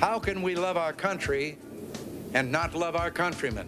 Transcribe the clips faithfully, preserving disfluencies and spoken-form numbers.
How can we love our country and not love our countrymen?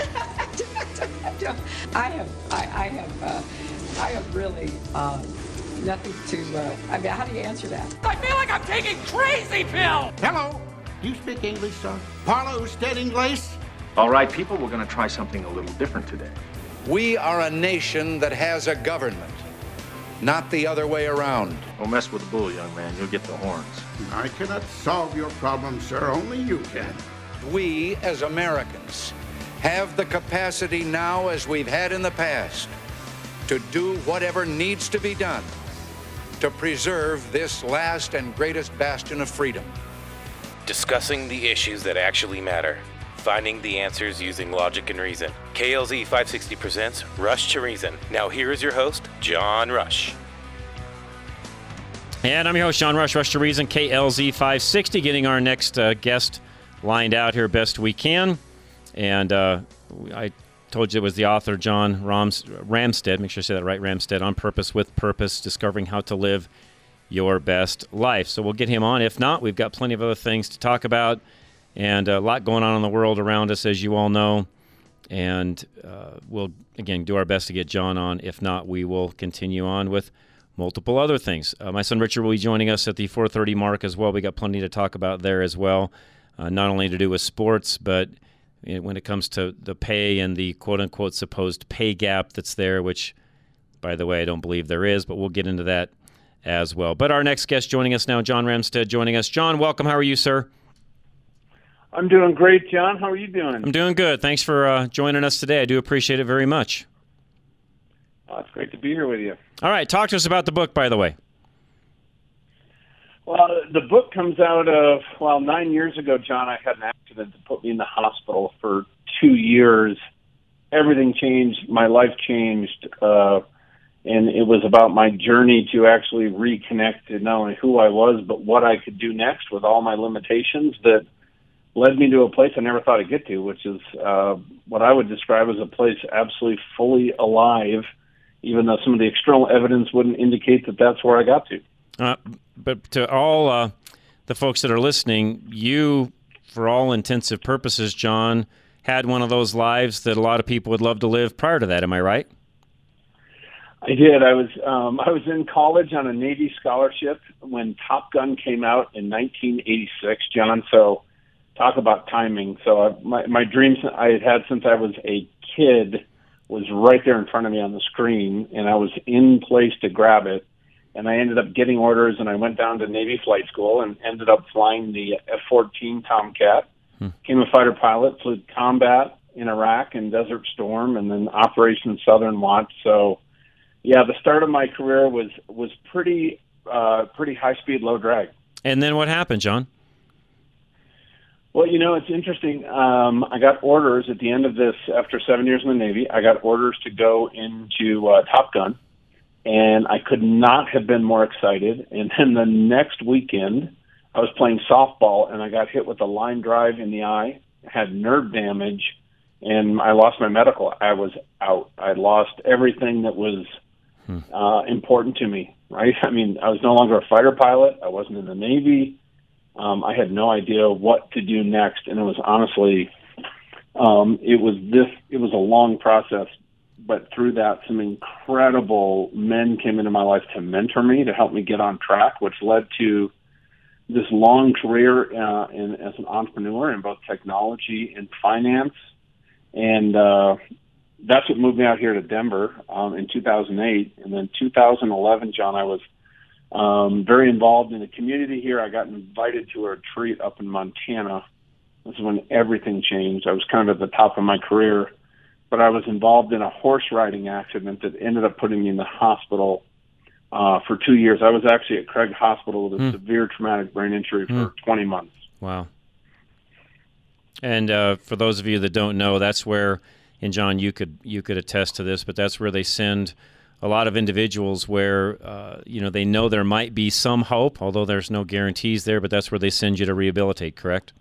I have, I, I have, uh, I have really uh, nothing to. Uh, I mean, how do you answer that? I feel like I'm taking crazy pills. Hello. Do you speak English, sir? Parlo usted inglés? All right, people, we're going to try something a little different today. We are a nation that has a government, not the other way around. Don't mess with the bull, young man. You'll get the horns. I cannot solve your problem, sir. Only you can. We, as Americans, have the capacity now, as we've had in the past, to do whatever needs to be done to preserve this last and greatest bastion of freedom. Discussing the issues that actually matter. Finding the answers using logic and reason. K L Z five sixty presents Rush to Reason. Now here is your host, John Rush. And I'm your host, John Rush, Rush to Reason, K L Z five sixty, getting our next uh, guest lined out here best we can. And uh, I told you it was the author, John Rams- Ramstead, make sure I say that right, Ramstead, On Purpose, With Purpose, Discovering How to Live Your Best Life. So we'll get him on. If not, we've got plenty of other things to talk about. And a lot going on in the world around us, as you all know. And uh, we'll, again, do our best to get John on. If not, we will continue on with multiple other things. Uh, my son Richard will be joining us at the four thirty mark as well. We got plenty to talk about there as well, uh, not only to do with sports, but you know, when it comes to the pay and the quote-unquote supposed pay gap that's there, which, by the way, I don't believe there is, but we'll get into that as well. But our next guest joining us now, John Ramstead joining us. John, welcome. How are you, sir? I'm doing great, John. How are you doing? I'm doing good. Thanks for uh, joining us today. I do appreciate it very much. Oh, it's great to be here with you. All right. Talk to us about the book, by the way. Well, the book comes out of, well, nine years ago, John, I had an accident that put me in the hospital for two years. Everything changed. My life changed. Uh, and it was about my journey to actually reconnect to not only who I was, but what I could do next with all my limitations that led me to a place I never thought I'd get to, which is uh, what I would describe as a place absolutely fully alive, even though some of the external evidence wouldn't indicate that that's where I got to. Uh, but to all uh, the folks that are listening, you, for all intensive purposes, John, had one of those lives that a lot of people would love to live prior to that. Am I right? I did. I was um, I was in college on a Navy scholarship when Top Gun came out in nineteen eighty-six, John, so talk about timing. So I, my, my dreams I had had since I was a kid was right there in front of me on the screen, and I was in place to grab it. And I ended up getting orders, and I went down to Navy flight school and ended up flying the F fourteen Tomcat. Hmm. Became a fighter pilot, flew combat in Iraq and Desert Storm, and then Operation Southern Watch. So, yeah, the start of my career was was pretty uh, pretty high speed, low drag. And then what happened, John? Well, you know, it's interesting. Um, I got orders at the end of this, after seven years in the Navy, I got orders to go into uh, Top Gun, and I could not have been more excited. And then the next weekend, I was playing softball, and I got hit with a line drive in the eye, had nerve damage, and I lost my medical. I was out. I lost everything that was hmm. uh, important to me, right? I mean, I was no longer a fighter pilot. I wasn't in the Navy. Um, I had no idea what to do next, and it was honestly, um, it was this, it was a long process, but through that, some incredible men came into my life to mentor me, to help me get on track, which led to this long career uh, in, as an entrepreneur in both technology and finance, and uh, that's what moved me out here to Denver um, in two thousand eight, and then two thousand eleven, John, I was Um, very involved in the community here. I got invited to a retreat up in Montana. This is when everything changed. I was kind of at the top of my career, but I was involved in a horse riding accident that ended up putting me in the hospital uh, for two years. I was actually at Craig Hospital with a mm. severe traumatic brain injury for mm. twenty months. Wow. And uh, for those of you that don't know, that's where, and John, you could you could attest to this, but that's where they send a lot of individuals where, uh, you know, they know there might be some hope, although there's no guarantees there, but that's where they send you to rehabilitate, correct?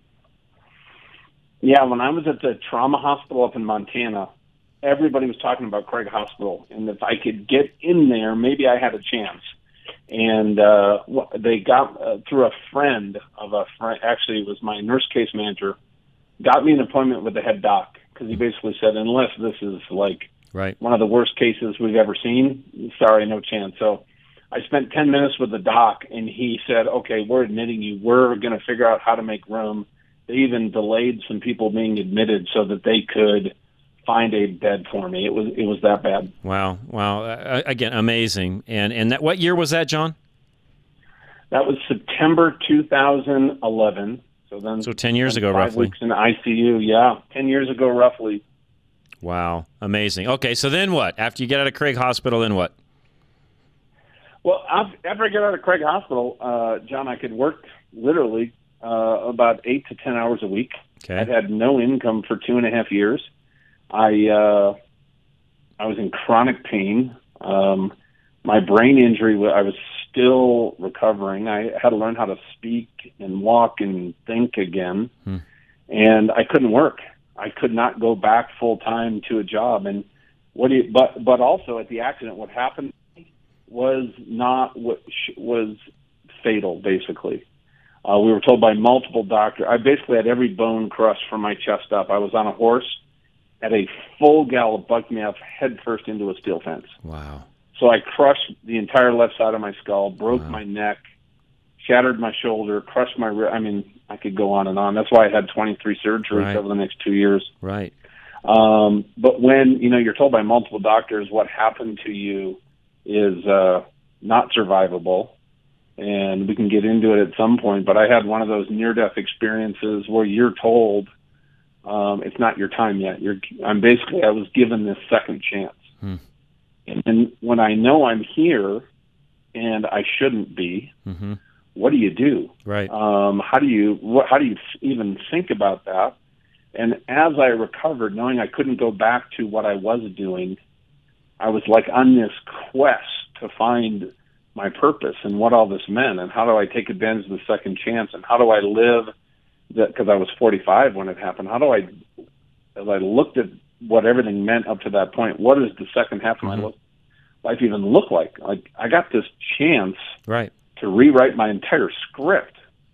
Yeah, when I was at the trauma hospital up in Montana, everybody was talking about Craig Hospital, and if I could get in there, maybe I had a chance. And uh, they got, uh, through a friend of a friend, actually it was my nurse case manager, got me an appointment with the head doc, because he basically said, unless this is like right. one of the worst cases we've ever seen, sorry, no chance. So I spent ten minutes with the doc, and he said, okay, we're admitting you. We're going to figure out how to make room. They even delayed some people being admitted so that they could find a bed for me. It was it was that bad. Wow, wow. Uh, again, amazing. And and that, what year was that, John? That was September two thousand eleven. So then, so ten years ago, five roughly. Weeks in I C U, yeah, ten years ago, roughly. Wow, amazing. Okay, so then what? After you get out of Craig Hospital, then what? Well, after I get out of Craig Hospital, uh, John, I could work literally uh, about eight to ten hours a week. Okay. I'd had no income for two and a half years. I uh, I was in chronic pain. Um, my brain injury, I was still recovering. I had to learn how to speak and walk and think again, hmm. and I couldn't work. I could not go back full time to a job. And what? Do you, but but also at the accident, what happened was not what was fatal. Basically, uh, we were told by multiple doctors. I basically had every bone crushed from my chest up. I was on a horse at a full gallop, bucked me up head first into a steel fence. Wow. So I crushed the entire left side of my skull, broke wow. my neck, shattered my shoulder, crushed my rib. I mean, I could go on and on. That's why I had twenty-three surgeries right. over the next two years. Right. Um, but when, you know, you're told by multiple doctors what happened to you is uh, not survivable, and we can get into it at some point, but I had one of those near-death experiences where you're told, Um, it's not your time yet. You're, I'm basically, I was given this second chance. Hmm. And, and when I know I'm here and I shouldn't be, mm-hmm. what do you do? Right. Um, how do you, what, how do you even think about that? And as I recovered, knowing I couldn't go back to what I was doing, I was like on this quest to find my purpose and what all this meant, and how do I take advantage of the second chance, and how do I live that, because I was forty-five when it happened. How do I, as I looked at what everything meant up to that point, what does the second half of mm-hmm. my life even look like? Like, I got this chance right. to rewrite my entire script.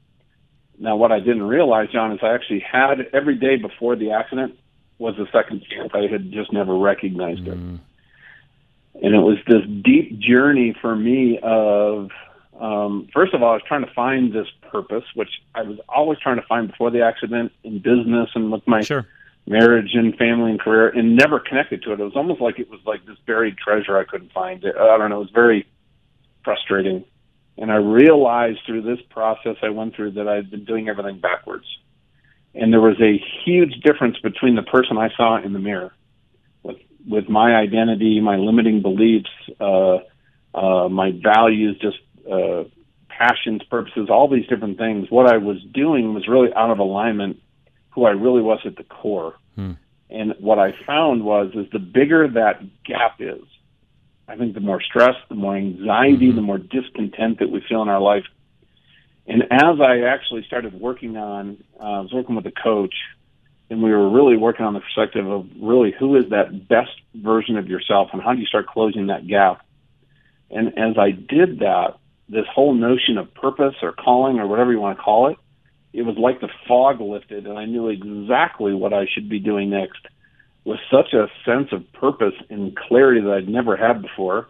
Now, what I didn't realize, John, is I actually had every day before the accident was a second chance. I had just never recognized mm. it. And it was this deep journey for me of, um, first of all, I was trying to find this purpose, which I was always trying to find before the accident in business and with my sure. marriage and family and career, and never connected to it. It was almost like it was like this buried treasure I couldn't find. I don't know. It was very frustrating. And I realized through this process I went through that I'd been doing everything backwards. And there was a huge difference between the person I saw in the mirror with, with my identity, my limiting beliefs, uh, uh, my values, just uh, passions, purposes, all these different things. What I was doing was really out of alignment who I really was at the core. Hmm. And what I found was, is the bigger that gap is, I think the more stress, the more anxiety, mm-hmm. the more discontent that we feel in our life. And as I actually started working on, uh, I was working with a coach, and we were really working on the perspective of really who is that best version of yourself, and how do you start closing that gap. And as I did that, this whole notion of purpose or calling or whatever you want to call it, it was like the fog lifted, and I knew exactly what I should be doing next, with such a sense of purpose and clarity that I'd never had before.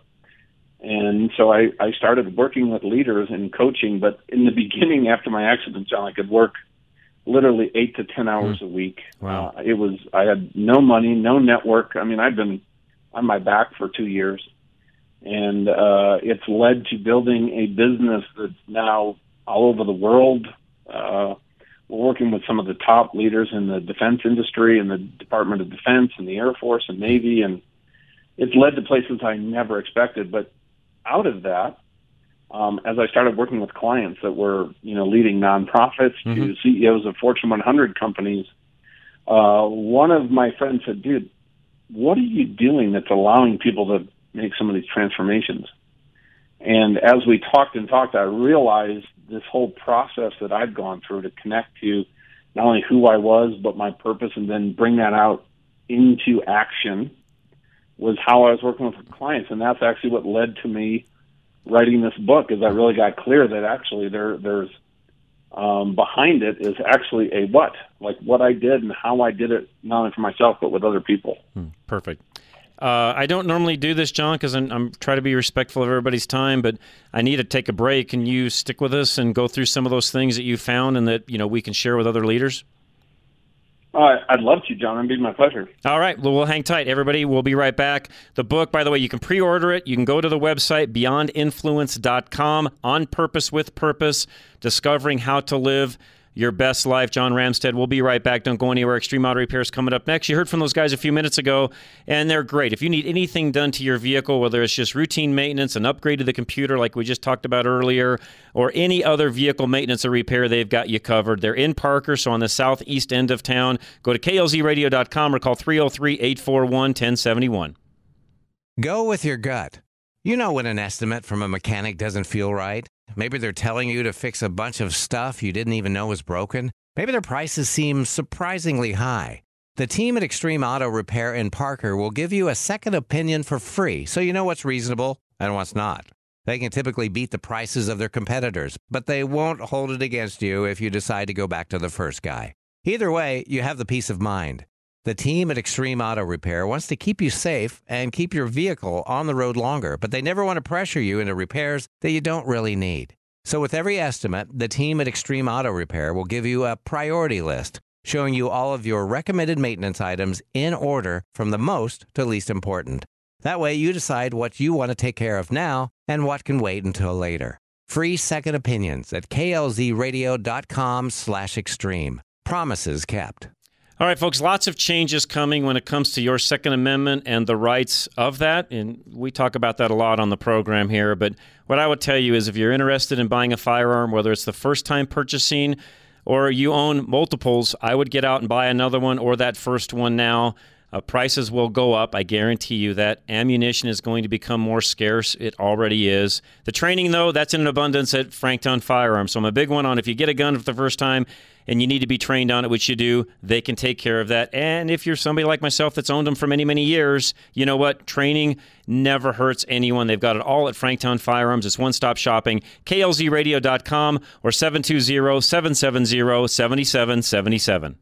And so I, I started working with leaders and coaching. But in the beginning, after my accident, John, I could work literally eight to ten hours mm. a week. Wow. Uh, it was, I had no money, no network. I mean, I've been on my back for two years. And uh, it's led to building a business that's now all over the world. Uh, we're working with some of the top leaders in the defense industry and the Department of Defense and the Air Force and Navy, and it's led to places I never expected. But out of that, um, as I started working with clients that were, you know, leading nonprofits mm-hmm. to C E Os of Fortune one hundred companies, uh, one of my friends said, dude, what are you doing that's allowing people to make some of these transformations? And as we talked and talked, I realized this whole process that I've gone through to connect to not only who I was, but my purpose, and then bring that out into action, was how I was working with clients. And that's actually what led to me writing this book is I really got clear that actually there there's um, behind it is actually a what, like what I did and how I did it, not only for myself but with other people. Hmm, perfect. Uh, I don't normally do this, John, because I'm, I'm trying to be respectful of everybody's time, but I need to take a break. Can you stick with us and go through some of those things that you found and that, you know, we can share with other leaders? Uh, I'd love to, John. It'd be my pleasure. All right. Well, we'll hang tight. Everybody, we'll be right back. The book, by the way, you can pre-order it. You can go to the website, beyond influence dot com, On Purpose with Purpose, Discovering How to Live Your Best Life. John Ramstead. We'll be right back. Don't go anywhere. Extreme Auto Repair is coming up next. You heard from those guys a few minutes ago, and they're great. If you need anything done to your vehicle, whether it's just routine maintenance, an upgrade to the computer like we just talked about earlier, or any other vehicle maintenance or repair, they've got you covered. They're in Parker, so on the southeast end of town. Go to K L Z radio dot com or call three oh three, eight four one, one oh seven one. Go with your gut. You know when an estimate from a mechanic doesn't feel right. Maybe they're telling you to fix a bunch of stuff you didn't even know was broken. Maybe their prices seem surprisingly high. The team at Extreme Auto Repair in Parker will give you a second opinion for free, so you know what's reasonable and what's not. They can typically beat the prices of their competitors, but they won't hold it against you if you decide to go back to the first guy. Either way, you have the peace of mind. The team at Extreme Auto Repair wants to keep you safe and keep your vehicle on the road longer, but they never want to pressure you into repairs that you don't really need. So with every estimate, the team at Extreme Auto Repair will give you a priority list, showing you all of your recommended maintenance items in order from the most to least important. That way you decide what you want to take care of now and what can wait until later. Free second opinions at K L Z radio dot com slash extreme. Promises kept. All right, folks, lots of changes coming when it comes to your Second Amendment and the rights of that, and we talk about that a lot on the program here, but what I would tell you is if you're interested in buying a firearm, whether it's the first time purchasing or you own multiples, I would get out and buy another one or that first one now. Uh, prices will go up, I guarantee you that. Ammunition is going to become more scarce. It already is. The training, though, that's in abundance at Franktown Firearms. So I'm a big one on if you get a gun for the first time and you need to be trained on it, which you do, they can take care of that. And if you're somebody like myself that's owned them for many, many years, you know what? Training never hurts anyone. They've got it all at Franktown Firearms. It's one-stop shopping. K L Z radio dot com or seven two zero, seven seven zero, seven seven seven seven.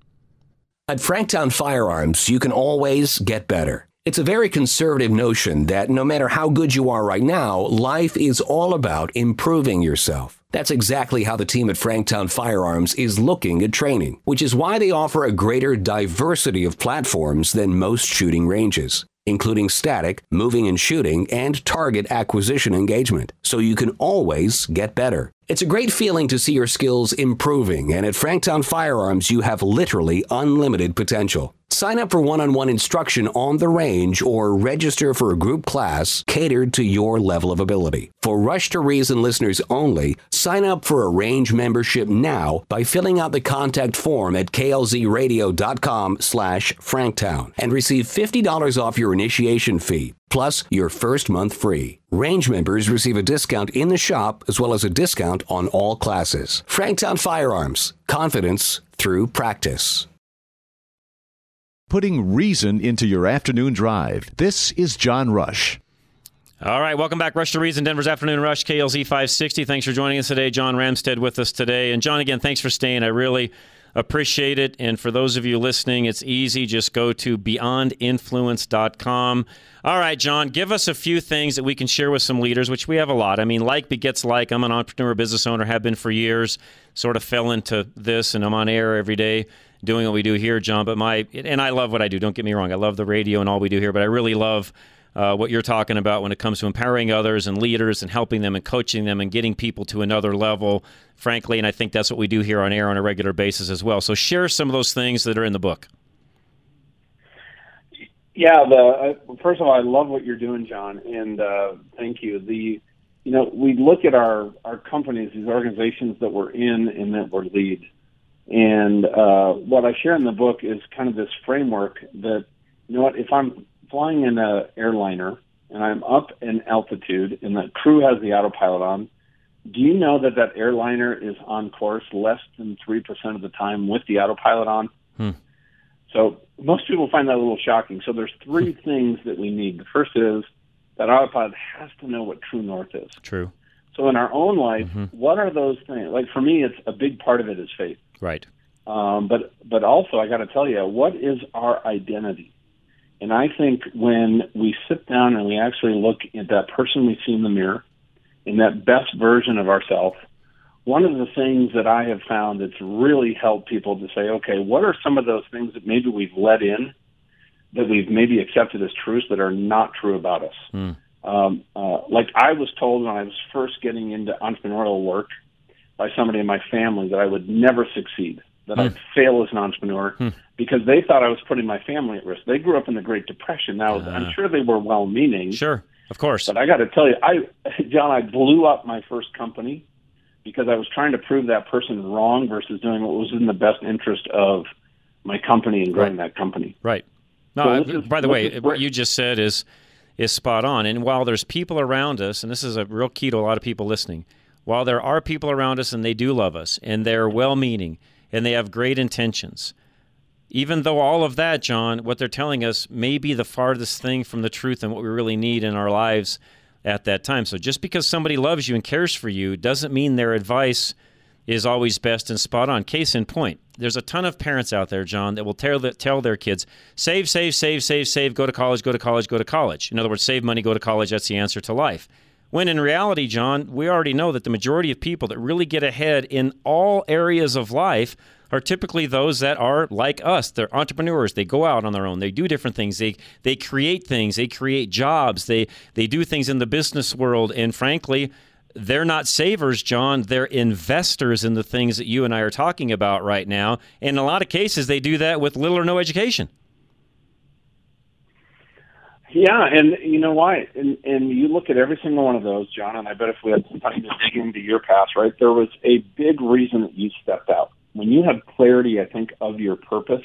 At Franktown Firearms, you can always get better. It's a very conservative notion that no matter how good you are right now, life is all about improving yourself. That's exactly how the team at Franktown Firearms is looking at training, which is why they offer a greater diversity of platforms than most shooting ranges, including static, moving and shooting, and target acquisition engagement, so you can always get better. It's a great feeling to see your skills improving, and at Franktown Firearms, you have literally unlimited potential. Sign up for one-on-one instruction on the range or register for a group class catered to your level of ability. For Rush to Reason listeners only, sign up for a range membership now by filling out the contact form at K L Z radio dot com slash Franktown and receive fifty dollars off your initiation fee, plus your first month free. Range members receive a discount in the shop as well as a discount on all classes. Franktown Firearms. Confidence through practice. Putting reason into your afternoon drive. This is John Rush. All right, welcome back. Rush to Reason, Denver's Afternoon Rush, K L Z five sixty. Thanks for joining us today. John Ramstead with us today. And John, again, thanks for staying. I really appreciate it. And for those of you listening, it's easy. Just go to beyond influence dot com. All right, John, give us a few things that we can share with some leaders, which we have a lot. I mean, like begets like. I'm an entrepreneur, business owner, have been for years, sort of fell into this, and I'm on air every day doing what we do here, John. But my and I love what I do. Don't get me wrong. I love the radio and all we do here, but I really love uh, what you're talking about when it comes to empowering others and leaders and helping them and coaching them and getting people to another level, frankly. And I think that's what we do here on air on a regular basis as well. So share some of those things that are in the book. Yeah, the uh, first of all, I love what you're doing, John, and uh, thank you. The you know we look at our our companies, these organizations that we're in and that we're lead. And uh, what I share in the book is kind of this framework that, you know what, if I'm flying in an airliner and I'm up in altitude and the crew has the autopilot on, do you know that that airliner is on course less than three percent of the time with the autopilot on? Hmm. So most people find that a little shocking. So there's three things that we need. The first is that autopilot has to know what true north is. True. So in our own life, mm-hmm. what are those things? Like for me, it's a big part of it is faith. Right. Um, but but also, I got to tell you, what is our identity? And I think when we sit down and we actually look at that person we see in the mirror, in that best version of ourselves, one of the things that I have found that's really helped people to say, okay, what are some of those things that maybe we've let in, that we've maybe accepted as truths that are not true about us? Mm. Um, uh, like I was told when I was first getting into entrepreneurial work by somebody in my family that I would never succeed, that mm. I'd fail as an entrepreneur mm. because they thought I was putting my family at risk. They grew up in the Great Depression. Now, uh, I'm sure they were well-meaning. Sure, of course. But I got to tell you, I, John, I blew up my first company because I was trying to prove that person wrong versus doing what was in the best interest of my company and growing right. that company. Right. No, So I, is, by the way, what you just said is is spot on. And while there's people around us, and this is a real key to a lot of people listening, while there are people around us and they do love us and they're well-meaning and they have great intentions, even though all of that, John, what they're telling us may be the farthest thing from the truth and what we really need in our lives at that time. So just because somebody loves you and cares for you doesn't mean their advice is always best and spot on. Case in point, there's a ton of parents out there, John, that will tell, tell their kids, save, save, save, save, save, go to college, go to college, go to college. In other words, save money, go to college, that's the answer to life. When in reality, John, we already know that the majority of people that really get ahead in all areas of life are typically those that are like us. They're entrepreneurs. They go out on their own. They do different things. They they create things. They create jobs. They they do things in the business world. And frankly, they're not savers, John. They're investors in the things that you and I are talking about right now. In a lot of cases, they do that with little or no education. Yeah, and you know why? And, and you look at every single one of those, John, and I bet if we had some time to dig into your past, right, there was a big reason that you stepped out. When you have clarity, I think, of your purpose,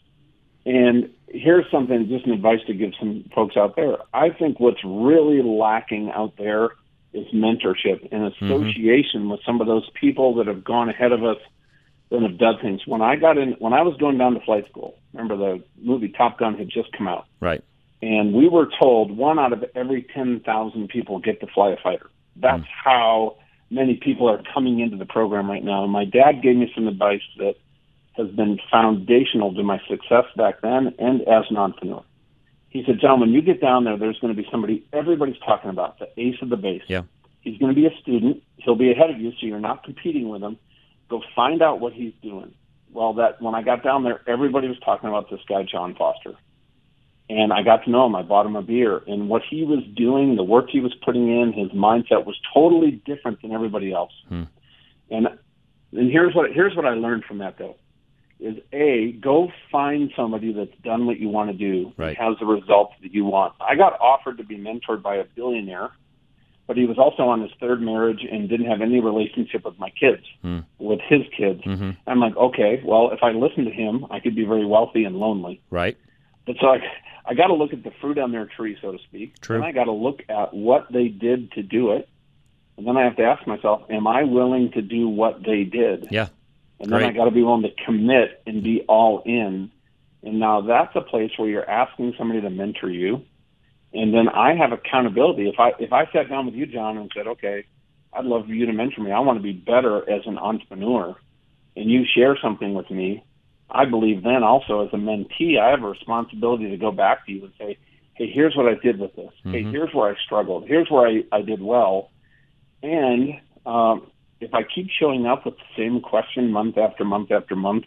and here's something, just an advice to give some folks out there. I think what's really lacking out there is mentorship and association mm-hmm. with some of those people that have gone ahead of us that have done things. When I got in, when I was going down to flight school, remember the movie Top Gun had just come out. Right. And we were told one out of every ten thousand people get to fly a fighter. That's mm. how many people are coming into the program right now. And my dad gave me some advice that has been foundational to my success back then and as an entrepreneur. He said, John, when you get down there, there's going to be somebody everybody's talking about, the ace of the base. Yeah. He's going to be a student. He'll be ahead of you, so you're not competing with him. Go find out what he's doing. Well, that when I got down there, everybody was talking about this guy, John Foster. And I got to know him. I bought him a beer. And what he was doing, the work he was putting in, his mindset was totally different than everybody else. Hmm. And and here's what here's what I learned from that, though, is, A, go find somebody that's done what you want to do right. and has the results that you want. I got offered to be mentored by a billionaire, but he was also on his third marriage and didn't have any relationship with my kids, hmm. with his kids. Mm-hmm. I'm like, okay, well, if I listen to him, I could be very wealthy and lonely. Right. But so I, I got to look at the fruit on their tree, so to speak. True. And I got to look at what they did to do it. And then I have to ask myself, am I willing to do what they did? Yeah. And then Great. I got to be willing to commit and be all in. And now that's a place where you're asking somebody to mentor you. And then I have accountability. If I if I sat down with you, John, and said, okay, I'd love for you to mentor me. I want to be better as an entrepreneur. And you share something with me. I believe then also as a mentee, I have a responsibility to go back to you and say, hey, here's what I did with this. Mm-hmm. Hey, here's where I struggled. Here's where I, I did well. And um, if I keep showing up with the same question month after month after month,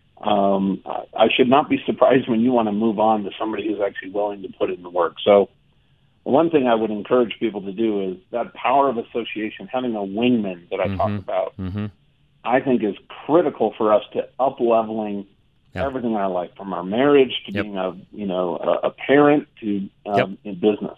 um, I, I should not be surprised when you want to move on to somebody who's actually willing to put in the work. So one thing I would encourage people to do is that power of association, having a wingman that I mm-hmm. talk about, mm-hmm. I think is critical for us to up-leveling yep. everything in our life, from our marriage to yep. being a you know a, a parent to um, yep. in business.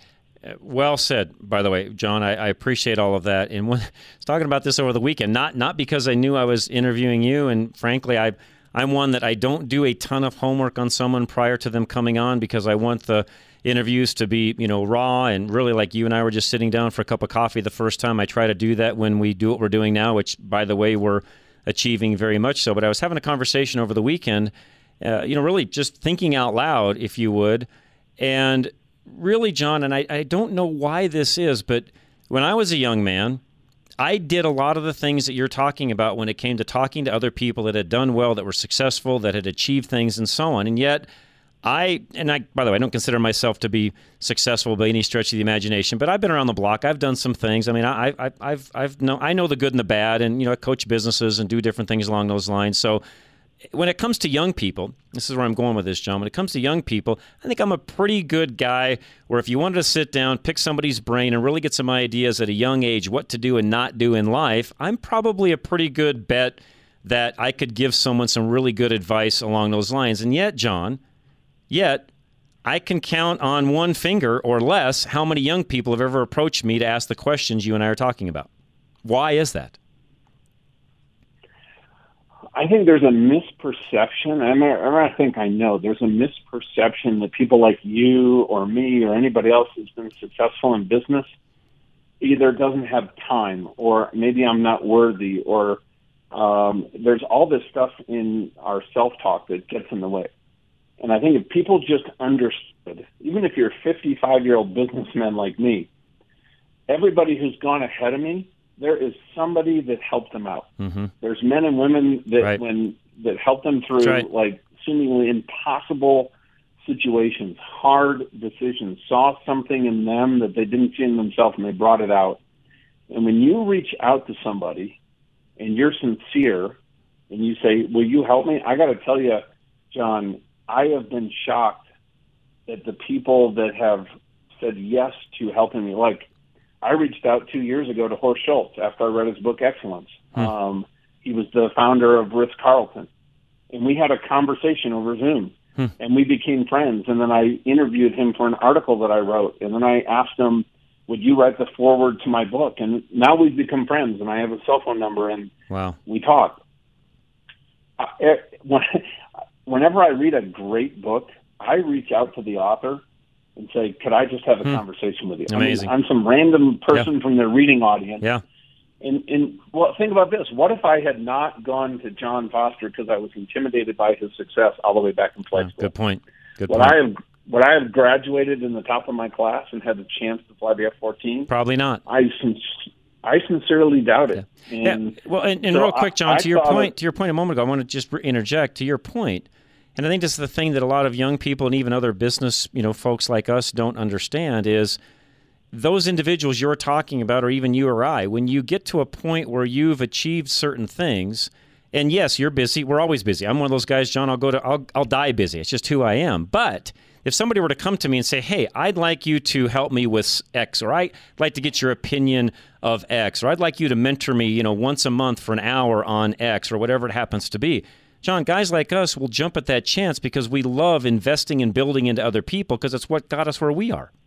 Well said, by the way, John. I, I appreciate all of that. And when I was talking about this over the weekend, not not because I knew I was interviewing you, and frankly, I I'm one that I don't do a ton of homework on someone prior to them coming on because I want the interviews to be, you know, raw and really like you and I were just sitting down for a cup of coffee the first time. I try to do that when we do what we're doing now, which, by the way, we're achieving very much so. But I was having a conversation over the weekend, uh, you know, really just thinking out loud, if you would. And really, John, and I, I don't know why this is, but when I was a young man, I did a lot of the things that you're talking about when it came to talking to other people that had done well, that were successful, that had achieved things, and so on. And yet, I, and I, by the way, I don't consider myself to be successful by any stretch of the imagination, but I've been around the block. I've done some things. I mean, I, I, I've, I've know, I know the good and the bad, and, you know, I coach businesses and do different things along those lines. So when it comes to young people, this is where I'm going with this, John. When it comes to young people, I think I'm a pretty good guy where if you wanted to sit down, pick somebody's brain, and really get some ideas at a young age what to do and not do in life, I'm probably a pretty good bet that I could give someone some really good advice along those lines. And yet, John, yet I can count on one finger or less how many young people have ever approached me to ask the questions you and I are talking about. Why is that? I think there's a misperception. I, mean, I think I know there's a misperception that people like you or me or anybody else who's been successful in business either doesn't have time, or maybe I'm not worthy, or um, there's all this stuff in our self-talk that gets in the way. And I think if people just understood, even if you're a fifty-five-year-old businessman like me, everybody who's gone ahead of me, there is somebody that helped them out. Mm-hmm. There's men and women that right. when that helped them through right. like seemingly impossible situations, hard decisions, saw something in them that they didn't see in themselves, and they brought it out. And when you reach out to somebody and you're sincere and you say, "Will you help me?" I got to tell you, John, I have been shocked at the people that have said yes to helping me. Like, I reached out two years ago to Horst Schultz after I read his book, Excellence. Hmm. Um, he was the founder of Ritz-Carlton. And we had a conversation over Zoom. Hmm. And we became friends. And then I interviewed him for an article that I wrote. And then I asked him, would you write the foreword to my book? And now we've become friends. And I have a cell phone number, and wow. we talk. Uh, when, whenever I read a great book, I reach out to the author and say, could I just have a hmm. conversation with you? Amazing. I mean, I'm some random person yeah. from their reading audience. Yeah. And, and well, think about this. What if I had not gone to John Foster because I was intimidated by his success all the way back in flight yeah, school? Good point. Good would point. I have, would I have graduated in the top of my class and had the chance to fly the F fourteen? Probably not. I sin- I sincerely doubt it. Yeah. And yeah. Well, and, and so real quick, John, I, to your I point, it, to your point a moment ago, I want to just interject to your point. And I think this is the thing that a lot of young people and even other business, you know, folks like us don't understand is those individuals you're talking about, or even you or I, when you get to a point where you've achieved certain things, and yes, you're busy. We're always busy. I'm one of those guys, John, I'll go to, I'll, I'll die busy. It's just who I am. But if somebody were to come to me and say, hey, I'd like you to help me with X, or I'd like to get your opinion of X, or I'd like you to mentor me, you know, once a month for an hour on X, or whatever it happens to be. John, guys like us will jump at that chance because we love investing and building into other people because it's what got us where we are.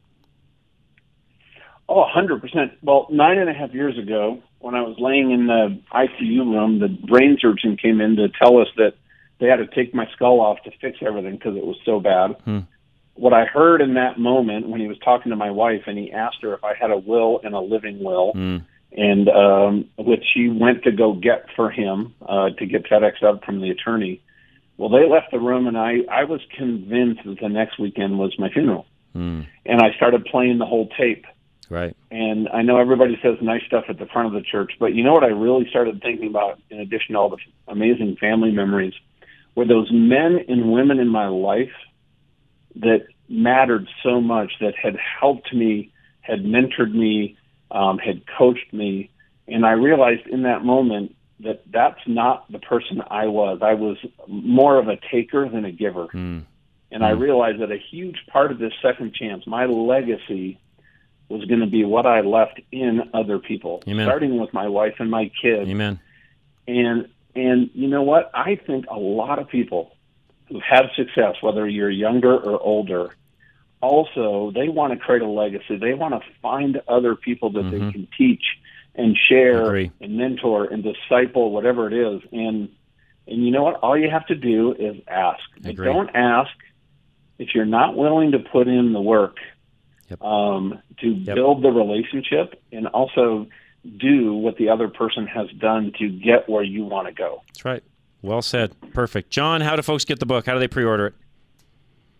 Oh, one hundred percent. Well, nine and a half years ago, when I was laying in the I C U room, the brain surgeon came in to tell us that they had to take my skull off to fix everything because it was so bad. Hmm. What I heard in that moment when he was talking to my wife and he asked her if I had a will and a living will, hmm. and um, which she went to go get for him uh, to get FedEx up from the attorney. Well, they left the room, and I, I was convinced that the next weekend was my funeral. Hmm. And I started playing the whole tape. Right. And I know everybody says nice stuff at the front of the church, but you know what I really started thinking about, in addition to all the amazing family memories, were those men and women in my life that mattered so much, that had helped me, had mentored me, um, had coached me. And I realized in that moment that that's not the person I was. I was more of a taker than a giver. Mm. And mm. I realized that a huge part of this second chance, my legacy, was going to be what I left in other people, Amen. Starting with my wife and my kids. Amen. And, and you know what? I think a lot of people who have success, whether you're younger or older, also, they want to create a legacy. They want to find other people that mm-hmm. they can teach and share and mentor and disciple, whatever it is. And and you know what? All you have to do is ask. But don't ask if you're not willing to put in the work yep. um, to yep. build the relationship and also do what the other person has done to get where you want to go. That's right. Well said. Perfect. John, how do folks get the book? How do they pre-order it?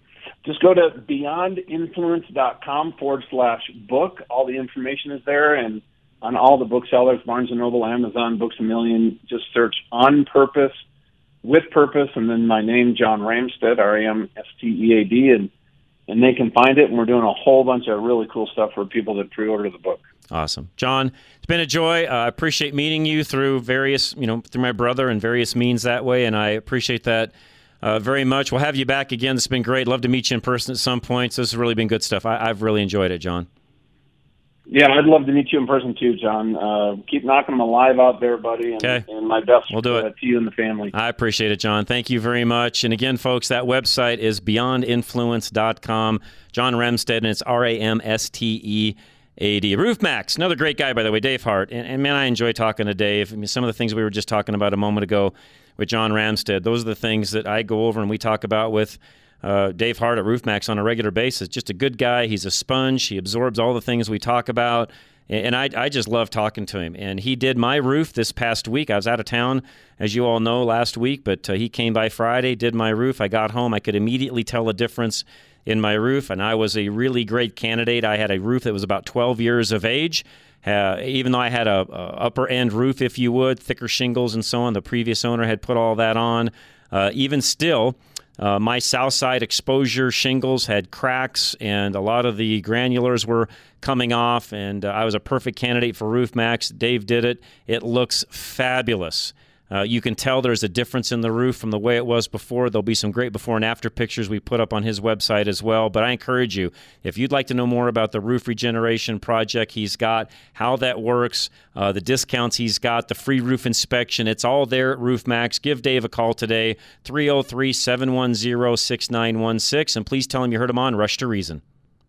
just go to beyondinfluence.com forward slash book. All the information is there, and on all the booksellers, Barnes and Noble, Amazon, Books A Million, just search On Purpose, With Purpose, and then my name, John Ramstead, R A M S T E A D, and and they can find it, and we're doing a whole bunch of really cool stuff for people that pre-order the book. Awesome. John, it's been a joy. Uh, I appreciate meeting you through various, you know, through my brother and various means that way, and I appreciate that uh, very much. We'll have you back again. It's been great. Love to meet you in person at some point. So this has really been good stuff. I, I've really enjoyed it, John. Yeah, I'd love to meet you in person too, John. Uh, keep knocking them alive out there, buddy, and, okay. and my best we'll do uh, it. to you and the family. I appreciate it, John. Thank you very much. And again, folks, that website is beyond influence dot com. John Ramstead, and it's R A M S T E A D. RoofMax, another great guy, by the way, Dave Hart. And, and man, I enjoy talking to Dave. I mean, some of the things we were just talking about a moment ago with John Ramstead, those are the things that I go over and we talk about with Uh, Dave Hart at RoofMax on a regular basis. Just a good guy. He's a sponge. He absorbs all the things we talk about. And I, I just love talking to him. And he did my roof this past week. I was out of town, as you all know, last week. But uh, he came by Friday, did my roof. I got home. I could immediately tell a difference in my roof. And I was a really great candidate. I had a roof that was about twelve years of age. Uh, even though I had a, a upper-end roof, if you would, thicker shingles and so on. The previous owner had put all that on. Uh, even still, Uh, my south side exposure shingles had cracks, and a lot of the granulars were coming off, and uh, I was a perfect candidate for RoofMax. Dave did it. It looks fabulous. Uh, you can tell there's a difference in the roof from the way it was before. There'll be some great before and after pictures we put up on his website as well. But I encourage you, if you'd like to know more about the roof regeneration project he's got, how that works, uh, the discounts he's got, the free roof inspection, it's all there at RoofMax. Give Dave a call today, three oh three, seven one oh, six nine one six, and please tell him you heard him on Rush to Reason.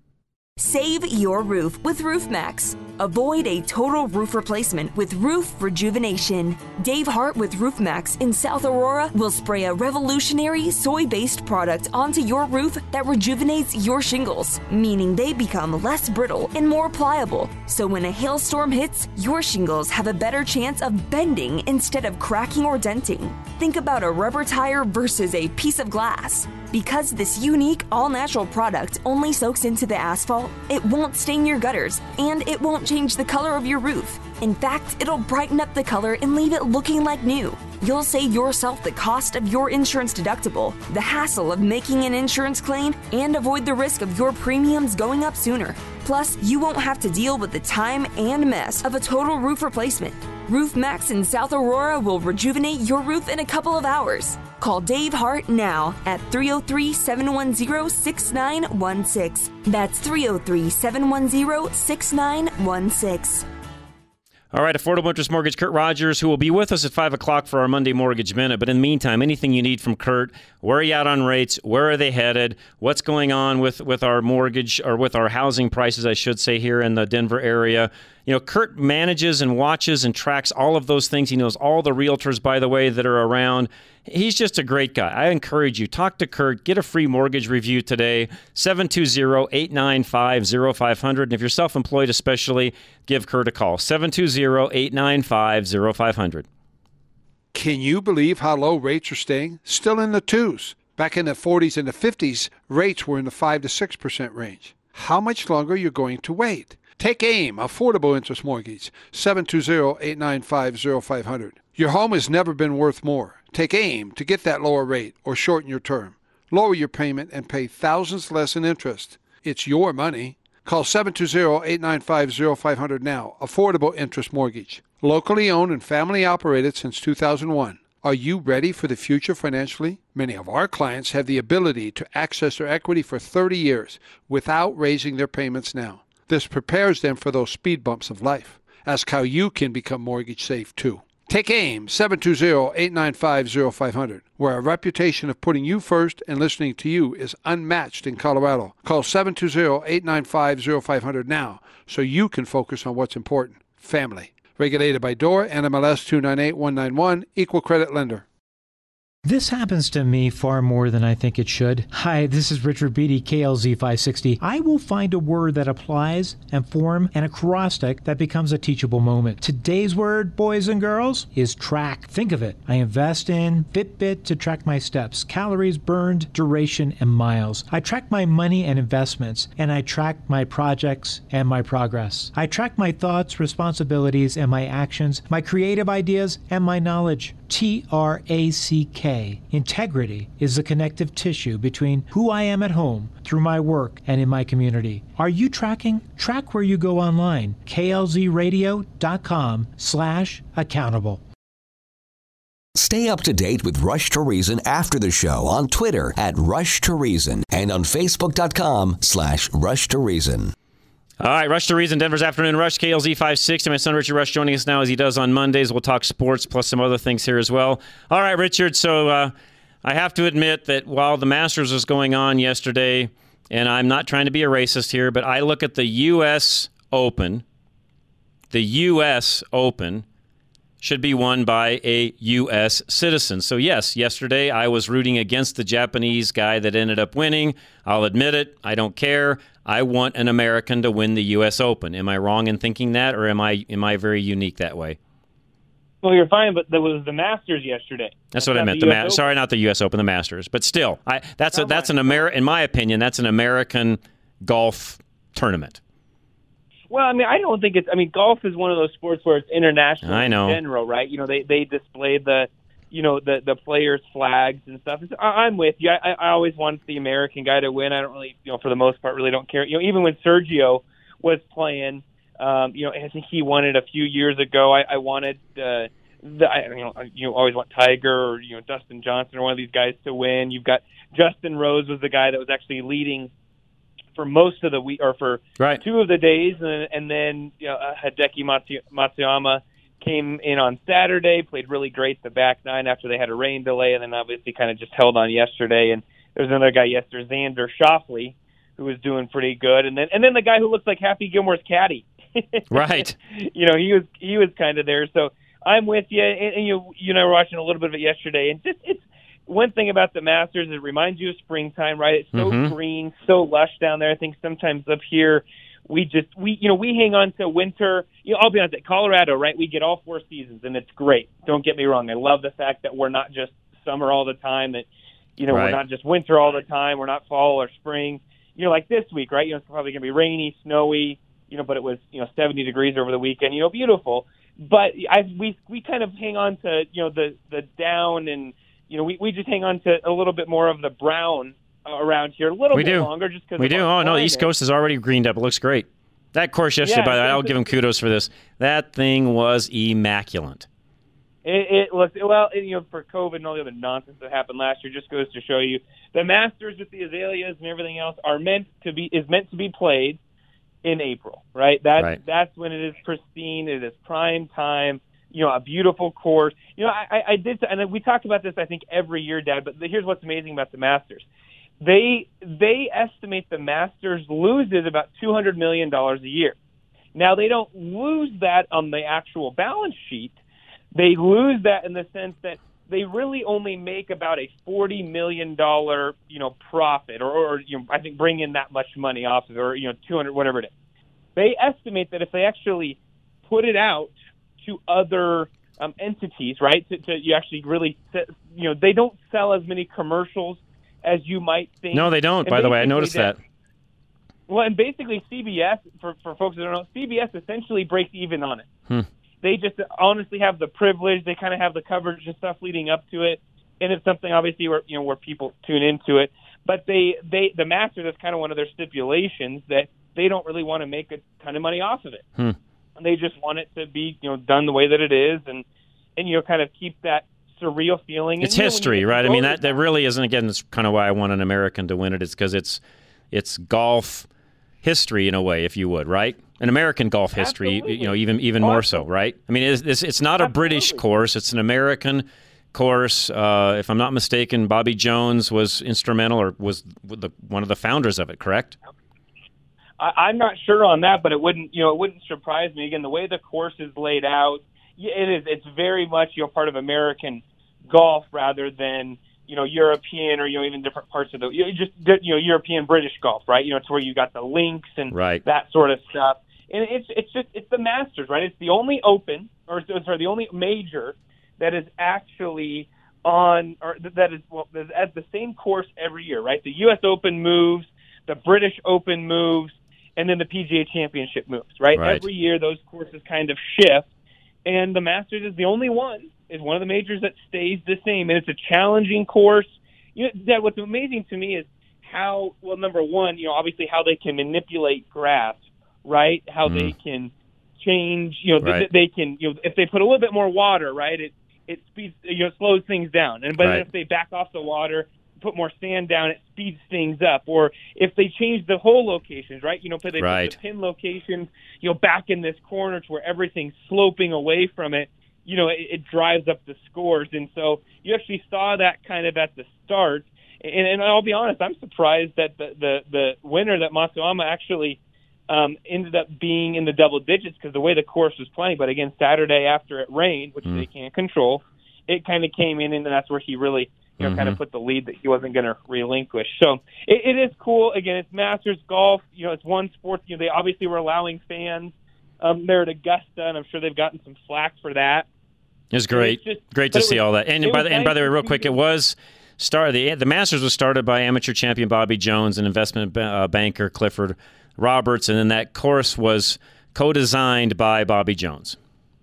Save your roof with RoofMax. Avoid a total roof replacement with roof rejuvenation. Dave Hart with RoofMax in South Aurora will spray a revolutionary soy-based product onto your roof that rejuvenates your shingles, meaning they become less brittle and more pliable. So when a hailstorm hits, your shingles have a better chance of bending instead of cracking or denting. Think about a rubber tire versus a piece of glass. Because this unique, all-natural product only soaks into the asphalt, it won't stain your gutters, and it won't change the color of your roof. In fact, it'll brighten up the color and leave it looking like new. You'll save yourself the cost of your insurance deductible, the hassle of making an insurance claim, and avoid the risk of your premiums going up sooner. Plus, you won't have to deal with the time and mess of a total roof replacement. RoofMax in South Aurora will rejuvenate your roof in a couple of hours. Call Dave Hart now at three oh three, seven one oh, six nine one six. That's three oh three, seven one oh, six nine one six. All right, Affordable Interest Mortgage, Kurt Rogers, who will be with us at five o'clock for our Monday Mortgage Minute. But in the meantime, anything you need from Kurt, where are you at on rates? Where are they headed? What's going on with, with our mortgage, or with our housing prices, I should say, here in the Denver area? You know, Kurt manages and watches and tracks all of those things. He knows all the realtors, by the way, that are around. He's just a great guy. I encourage you, talk to Kurt. Get a free mortgage review today, seven two zero, eight nine five, zero five zero zero. And if you're self-employed especially, give Kurt a call, seven two zero, eight nine five, zero five zero zero. Can you believe how low rates are staying? Still in the twos. Back in the forties and the fifties, rates were in the five to six percent range. How much longer are you going to wait? Take AIM, Affordable Interest Mortgage, seven two zero, eight nine five, zero five zero zero. Your home has never been worth more. Take AIM to get that lower rate or shorten your term. Lower your payment and pay thousands less in interest. It's your money. Call seven two zero, eight nine five, zero five zero zero now. Affordable Interest Mortgage. Locally owned and family operated since two thousand one. Are you ready for the future financially? Many of our clients have the ability to access their equity for thirty years without raising their payments now. This prepares them for those speed bumps of life. Ask how you can become mortgage safe too. Take AIM, seven two zero, eight nine five, zero five zero zero, where our reputation of putting you first and listening to you is unmatched in Colorado. Call seven two zero, eight nine five, zero five zero zero now so you can focus on what's important, family. Regulated by D O R, N M L S two nine eight one nine one, Equal Credit Lender. This happens to me far more than I think it should. Hi, this is Richard Beatty, K L Z five sixty. I will find a word that applies and form an acrostic that becomes a teachable moment. Today's word, boys and girls, is track. Think of it. I invest in Fitbit to track my steps, calories burned, duration, and miles. I track my money and investments, and I track my projects and my progress. I track my thoughts, responsibilities, and my actions, my creative ideas, and my knowledge. T R A C K. Integrity is the connective tissue between who I am at home, through my work, and in my community. Are you tracking? Track where you go online. K L Z radio dot com slash accountable. Stay up to date with Rush to Reason after the show on Twitter at Rush to Reason and on Facebook dot com slash Rush to Reason. All right, Rush to Reason, Denver's Afternoon Rush, K L Z five sixty. My son Richard Rush joining us now as he does on Mondays. We'll talk sports plus some other things here as well. All right, Richard, so uh, I have to admit that while the Masters was going on yesterday, and I'm not trying to be a racist here, but I look at the U S Open, the U S Open should be won by a U S citizen. So yes, yesterday I was rooting against the Japanese guy that ended up winning. I'll admit it. I don't care. I want an American to win the U S Open. Am I wrong in thinking that, or am I am I very unique that way? Well, you're fine, but there was the Masters yesterday. That's, that's what I meant. The, the Ma- sorry, not the U S Open, the Masters. But still, I that's a, that's an Ameri- in my opinion, that's an American golf tournament. Well, I mean, I don't think it's. I mean, golf is one of those sports where it's international I know. in general, right? You know, they they display the, you know, the the players' flags and stuff. I, I'm with you. I, I always want the American guy to win. I don't really, you know, for the most part, really don't care. You know, even when Sergio was playing, um, you know, I think he won it a few years ago. I, I wanted uh, the, I, you know, you always want Tiger or you know Dustin Johnson or one of these guys to win. You've got Justin Rose was the guy that was actually leading for most of the week, or for right. two of the days, and, and then you know, Hideki Matsu, Matsuyama came in on Saturday, played really great the back nine after they had a rain delay, and then obviously kind of just held on yesterday. And there's another guy yesterday, Xander Schauffele, who was doing pretty good, and then and then the guy who looks like Happy Gilmore's caddy, right? You know, he was he was kind of there. So I'm with you, and, and you you know, were watching a little bit of it yesterday, and just it's. One thing about the Masters, it reminds you of springtime, right? It's so Mm-hmm. green, so lush down there. I think sometimes up here, we just we you know we hang on to winter. You know, I'll be honest, at Colorado, right? We get all four seasons, and it's great. Don't get me wrong. I love the fact that we're not just summer all the time. That you know Right. we're not just winter all the time. We're not fall or spring. You know, like this week, right? You know, it's probably going to be rainy, snowy. You know, but it was you know seventy degrees over the weekend. You know, beautiful. But I we we kind of hang on to you know the the down and. You know, we, we just hang on to a little bit more of the brown uh, around here, a little We bit do. longer just because We do. Oh, no, the East Coast is already greened up. It looks great. That course yesterday, Yeah, by the way, it's- I'll give him kudos for this. That thing was immaculate. It, it looks, well, and, you know, for COVID and all the other nonsense that happened last year, just goes to show you the Masters with the azaleas and everything else are meant to be, is meant to be played in April, right? That's, Right. that's when it is pristine, it is prime time. You know, a beautiful course. You know, I, I did, and we talk about this, I think, every year, Dad. But here's what's amazing about the Masters: they they estimate the Masters loses about two hundred million dollars a year. Now, they don't lose that on the actual balance sheet. They lose that in the sense that they really only make about a forty million dollars, you know, profit, or, or you know, I think bring in that much money off of it, or you know, two hundred, whatever it is. They estimate that if they actually put it out to other um, entities, right? To, to you actually really, you know, they don't sell as many commercials as you might think. No, they don't, And by the way. I basically noticed that. Well, and basically C B S, for, for folks that don't know, C B S essentially breaks even on it. Hmm. They just honestly have the privilege. They kind of have the coverage and stuff leading up to it. And it's something, obviously, where, you know, where people tune into it. But they, they the Masters, that's kind of one of their stipulations, that they don't really want to make a ton of money off of it. Hmm. They just want it to be, you know, done the way that it is, and and you know, kind of keep that surreal feeling. It's and, you know, history, right? I mean, that, that really isn't, again, that's kind of why I want an American to win it. It's because it's it's golf history in a way, if you would, right? An American golf history, Absolutely. you know, even even more so, right? I mean, it's, it's, it's not a Absolutely. British course. It's an American course. Uh, if I'm not mistaken, Bobby Jones was instrumental or was the, one of the founders of it, correct? I, I'm not sure on that, but it wouldn't, you know, it wouldn't surprise me. Again, the way the course is laid out, it is, it's very much, you know, part of American golf rather than, you know, European or, you know, even different parts of the, you know, just, you know, European British golf, right? You know, it's where you got the links and right. that sort of stuff. And it's it's just, it's the Masters, right? It's the only Open, or sorry, the only major that is actually on, or that is, well, that is at the same course every year, right? The U S Open moves, the British Open moves, and then the P G A Championship moves, right? Right. Every year those courses kind of shift, and the Masters is the only one, is one of the majors that stays the same, and it's a challenging course. You know, Dad, what's amazing to me is how, well, number one, you know, obviously how they can manipulate grass, right? How Mm. they can change, you know, Right. th- they can, you know, if they put a little bit more water, right, it it speeds, you know, slows things down. And but Right. then if they back off the water, put more sand down, it speeds things up. Or if they change the hole locations, right? You know, put they Right. put the pin locations, you know, back in this corner to where everything's sloping away from it, you know, it, it drives up the scores. And so you actually saw that kind of at the start. And, and I'll be honest, I'm surprised that the the, the winner, that Matsuyama, actually um, ended up being in the double digits because the way the course was playing. But again, Saturday after it rained, which Mm. they can't control, it kind of came in, and that's where he really, you know, Mhm. kind of put the lead that he wasn't going to relinquish. So it, it is cool. Again, it's Masters golf. You know, it's one sport. You know, they obviously were allowing fans um, there at Augusta, and I'm sure they've gotten some flack for that. It was great. It's just- great to but it see was- all that. And it by was the and by nice the way, to real see quick, them. it was started the the Masters was started by amateur champion Bobby Jones and investment uh, banker Clifford Roberts, and then that course was co-designed by Bobby Jones.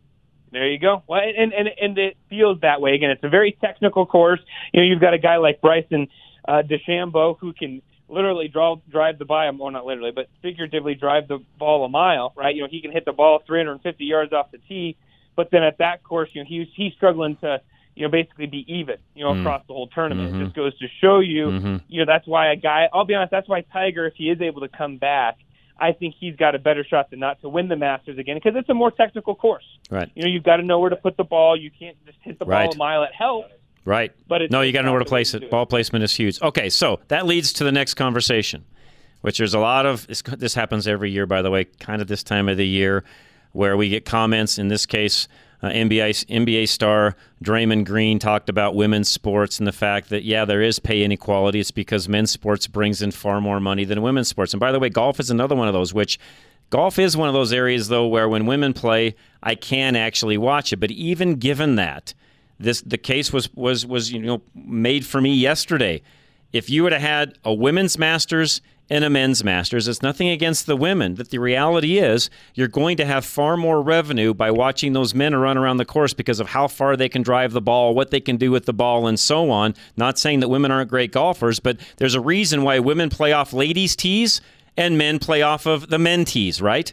There you go. Well, and, and and it feels that way. Again, it's a very technical course. You know, you've got a guy like Bryson uh, DeChambeau who can literally draw, drive the ball, well, not literally, but figuratively drive the ball a mile, right? You know, he can hit the ball three hundred fifty yards off the tee, but then at that course, you know, he's he's struggling to, you know, basically be even, you know, Mm. across the whole tournament. Mhm. It just goes to show you, Mhm. you know, that's why a guy, I'll be honest, that's why Tiger, if he is able to come back, I think he's got a better shot than not to win the Masters again, because it's a more technical course. Right. You know, you've got to know where to put the ball. You can't just hit the ball Right. a mile. It helps. Right. But it's no, you got to know where to not the way place to it. do it. Ball placement is huge. Okay, so that leads to the next conversation, which there's a lot of this, this happens every year, by the way, kind of this time of the year, where we get comments. In this case, uh, N B A N B A star Draymond Green talked about women's sports and the fact that, yeah, there is pay inequality. It's because men's sports brings in far more money than women's sports. And by the way, golf is another one of those, which golf is one of those areas, though, where when women play, I can actually watch it. But even given that, this the case was was was you know made for me yesterday. If you would have had a women's Masters and a men's Masters, it's nothing against the women, but the reality is you're going to have far more revenue by watching those men run around the course because of how far they can drive the ball, what they can do with the ball, and so on. Not saying that women aren't great golfers, but there's a reason why women play off ladies' tees and men play off of the men tees, right?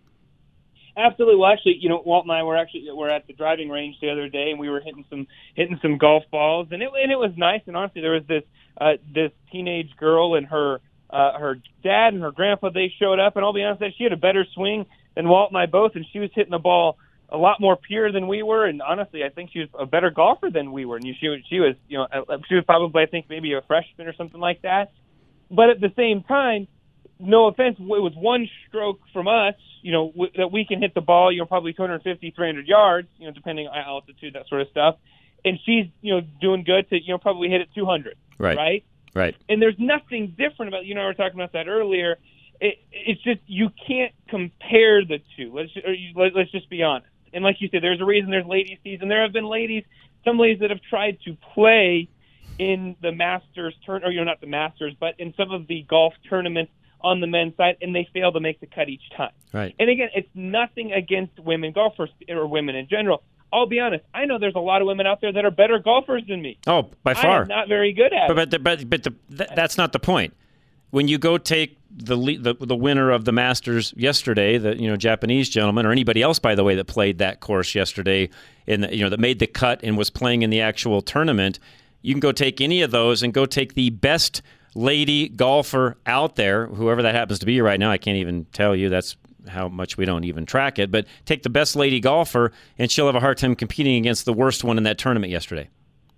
Absolutely. Well, actually, you know, Walt and I were actually were at the driving range the other day, and we were hitting some hitting some golf balls, and it and it was nice. And honestly, there was this uh, this teenage girl and her uh, her dad and her grandpa. They showed up, and I'll be honest, that she had a better swing than Walt and I both, and she was hitting the ball a lot more pure than we were. And honestly, I think she was a better golfer than we were. And she was she was you know she was probably, I think, maybe a freshman or something like that. But at the same time, no offense, it was one stroke from us, you know, w- that we can hit the ball, you know, probably two fifty, three hundred yards, you know, depending on altitude, that sort of stuff. And she's, you know, doing good to, you know, probably hit it two hundred, Right. right? Right. And there's nothing different about, you know, we were talking about that earlier. It, it's just, you can't compare the two. Let's, or you, let, let's just be honest. And like you said, there's a reason there's ladies' season. There have been ladies, some ladies that have tried to play in the Masters turn, or you know, not the Masters, but in some of the golf tournaments on the men's side, and they fail to make the cut each time. Right. And again, it's nothing against women golfers or women in general. I'll be honest, I know there's a lot of women out there that are better golfers than me. Oh, by I far. am not very good at but, it. But but but the, th- that's not the point. When you go take the, le- the the winner of the Masters yesterday, the you know Japanese gentleman, or anybody else, by the way, that played that course yesterday, in the, you know that made the cut and was playing in the actual tournament, you can go take any of those and go take the best lady golfer out there, whoever that happens to be right now. I can't even tell you. That's how much we don't even track it. But take the best lady golfer, and she'll have a hard time competing against the worst one in that tournament yesterday.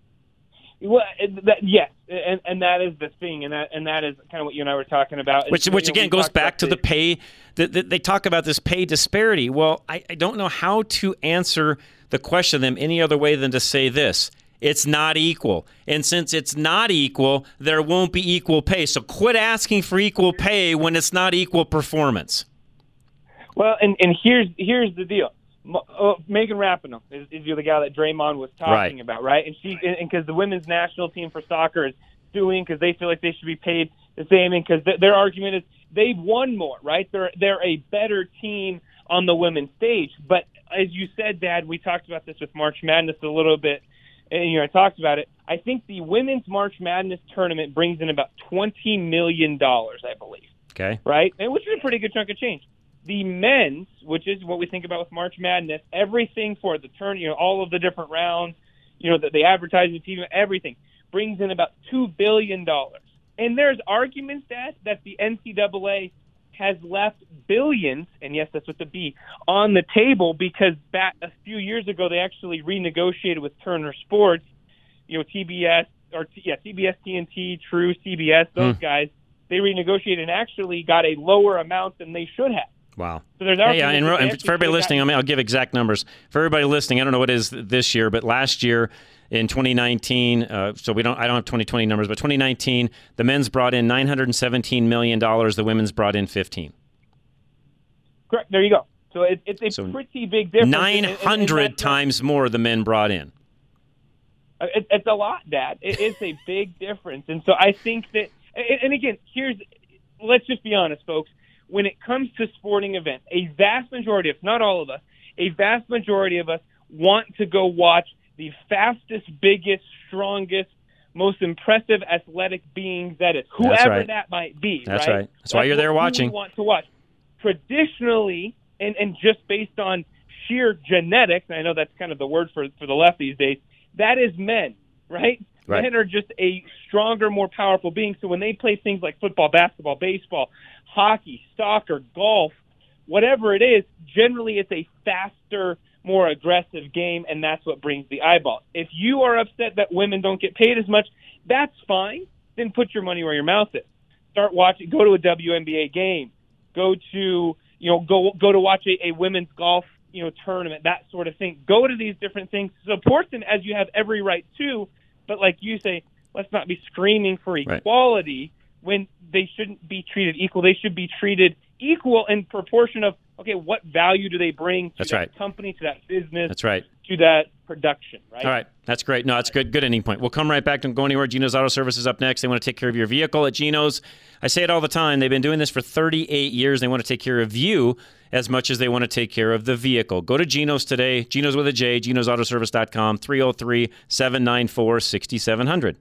Well, it- that, yes, and and that is the thing, and that and that is kind of what you and I were talking about. Which, You which know, again we goes talked back about to the pay. The, the, they talk about this pay disparity. Well, I, I don't know how to answer the question to them any other way than to say this. It's not equal. And since it's not equal, there won't be equal pay. So quit asking for equal pay when it's not equal performance. Well, and, and here's here's the deal. Uh, Megan Rapinoe is, is the guy that Draymond was talking right. about, right? And she, and because the women's national team for soccer is suing because they feel like they should be paid the same, and because th- their argument is they've won more, right? They're they're a better team on the women's stage. But as you said, Dad, we talked about this with March Madness a little bit, and you know I talked about it. I think the women's March Madness tournament brings in about twenty million dollars, I believe. Okay. Right, and which is a pretty good chunk of change. The men's, which is what we think about with March Madness, everything for the turn, you know, all of the different rounds, you know, the, the advertising team, everything brings in about two billion dollars. And there's arguments that that the N C double A has left billions, and yes, that's with the B, on the table because back a few years ago they actually renegotiated with Turner Sports, you know, T B S or yeah, T B S, T N T, True, C B S, those hmm. guys. They renegotiated and actually got a lower amount than they should have. Wow. So there's hey, yeah, and, and for everybody listening, I mean, I'll give exact numbers. For everybody listening, I don't know what it is this year, but last year in twenty nineteen, uh, so we don't, I don't have twenty twenty numbers, but twenty nineteen, the men's brought in nine hundred seventeen million dollars, the women's brought in fifteen. Correct. There you go. So it, it's a so pretty big difference. nine hundred and, and times more the men brought in. It, it's a lot, Dad. It, it's a big difference. And so I think that, and, and again, here's, let's just be honest, folks. When it comes to sporting events, a vast majority, if not all of us, a vast majority of us want to go watch the fastest, biggest, strongest, most impressive athletic beings that is, whoever right. that might be. That's right. right. That's, That's why you're there watching. We want to watch. Traditionally, and, and just based on sheer genetics, and I know that's kind of the word for, for the left these days, that is men, right? Right. Men are just a stronger, more powerful being. So when they play things like football, basketball, baseball, hockey, soccer, golf, whatever it is, generally it's a faster, more aggressive game, and that's what brings the eyeballs. If you are upset that women don't get paid as much, that's fine. Then put your money where your mouth is. Start watching. Go to a W N B A game. Go to you know go go to watch a, a women's golf you know tournament. That sort of thing. Go to these different things. Support them as you have every right to. But like you say, let's not be screaming for equality right. when they shouldn't be treated equal. They should be treated equal in proportion of, okay, what value do they bring to that's that right. company, to that business, that's right. to that production, right? All right. That's great. No, that's good. Good ending point. We'll come right back. Don't go anywhere. Geno's Auto Service is up next. They want to take care of your vehicle at Geno's. I say it all the time. They've been doing this for thirty-eight years. They want to take care of you as much as they want to take care of the vehicle. Go to Geno's today. Geno's with a J, genos auto service dot com, three oh three, seven nine four, six seven zero zero.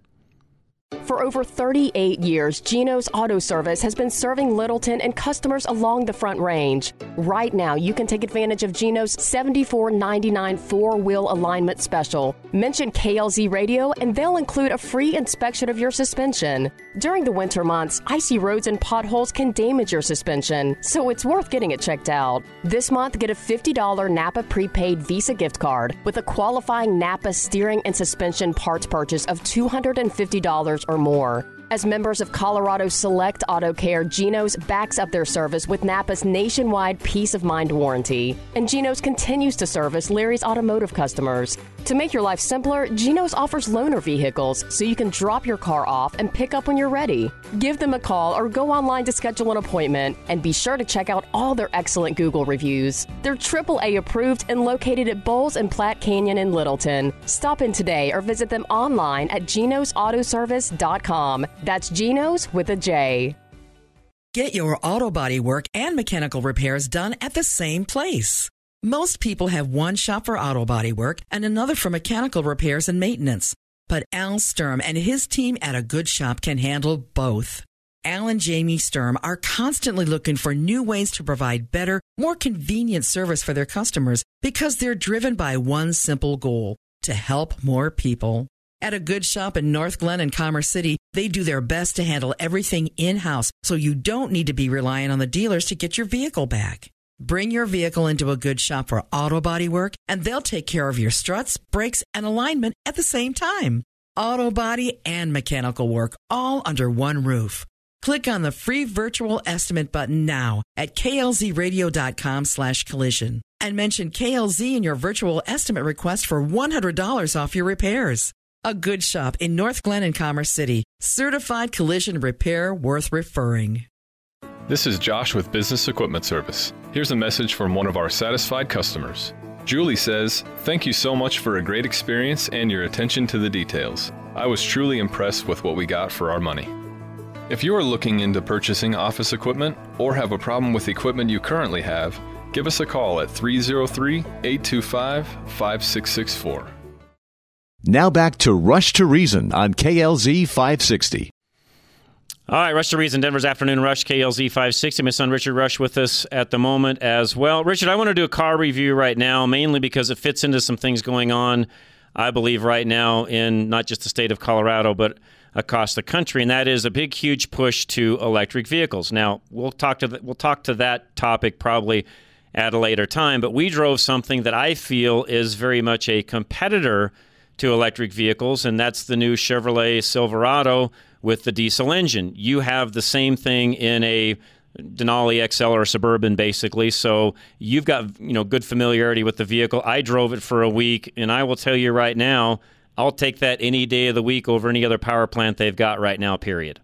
For over thirty-eight years, Geno's Auto Service has been serving Littleton and customers along the Front Range. Right now, you can take advantage of Geno's seventy-four ninety-nine four-wheel alignment special. Mention K L Z Radio and they'll include a free inspection of your suspension. During the winter months, icy roads and potholes can damage your suspension, so it's worth getting it checked out. This month, get a fifty dollars Napa prepaid Visa gift card with a qualifying Napa steering and suspension parts purchase of two hundred fifty dollars or more. As members of Colorado Select Auto Care, Geno's backs up their service with Napa's nationwide peace of mind warranty. And Geno's continues to service Larry's automotive customers. To make your life simpler, Geno's offers loaner vehicles so you can drop your car off and pick up when you're ready. Give them a call or go online to schedule an appointment, and be sure to check out all their excellent Google reviews. They're triple A approved and located at Bowles and Platte Canyon in Littleton. Stop in today or visit them online at genos auto service dot com. That's Geno's with a J. Get your auto body work and mechanical repairs done at the same place. Most people have one shop for auto body work and another for mechanical repairs and maintenance. But Al Sturm and his team at A Good Shop can handle both. Al and Jamie Sturm are constantly looking for new ways to provide better, more convenient service for their customers because they're driven by one simple goal: to help more people. At A Good Shop in North Glen and Commerce City, they do their best to handle everything in-house, so you don't need to be relying on the dealers to get your vehicle back. Bring your vehicle into A Good Shop for auto body work, and they'll take care of your struts, brakes, and alignment at the same time. Auto body and mechanical work, all under one roof. Click on the free virtual estimate button now at K L Z radio dot com slash collision and mention K L Z in your virtual estimate request for one hundred dollars off your repairs. A good shop in North Glen and Commerce City. Certified collision repair worth referring. This is Josh with Business Equipment Service. Here's a message from one of our satisfied customers. Julie says, "Thank you so much for a great experience and your attention to the details. I was truly impressed with what we got for our money." If you are looking into purchasing office equipment or have a problem with equipment you currently have, give us a call at three oh three, eight two five, five six six four. Now back to Rush to Reason on K L Z five sixty. All right, Rush to Reason, Denver's Afternoon Rush, K L Z five sixty. My son Richard Rush with us at the moment as well. Richard, I want to do a car review right now, mainly because it fits into some things going on, I believe, right now in not just the state of Colorado, but across the country, and that is a big, huge push to electric vehicles. Now, we'll talk to the, we'll talk to that topic probably at a later time, but we drove something that I feel is very much a competitor to electric vehicles, and that's the new Chevrolet Silverado with the diesel engine. You have the same thing in a Denali X L or a Suburban, basically, so you've got, you know, good familiarity with the vehicle. I drove it for a week, and I will tell you right now, I'll take that any day of the week over any other power plant they've got right now, period.